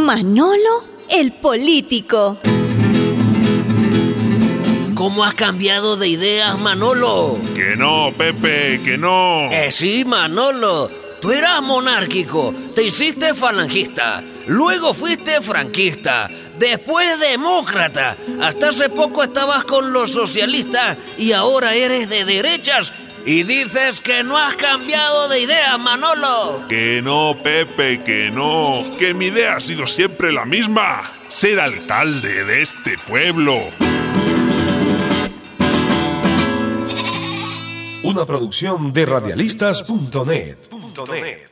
Manolo, el político. ¿Cómo has cambiado de ideas, Manolo? Que no, Pepe, que no. Sí, Manolo. Tú eras monárquico, te hiciste falangista, luego fuiste franquista, después demócrata, hasta hace poco estabas con los socialistas y ahora eres de derechas y dices que no has cambiado de idea, Manolo. Que no, Pepe, que no. Que mi idea ha sido siempre la misma: ser alcalde de este pueblo. Una producción de radialistas.net.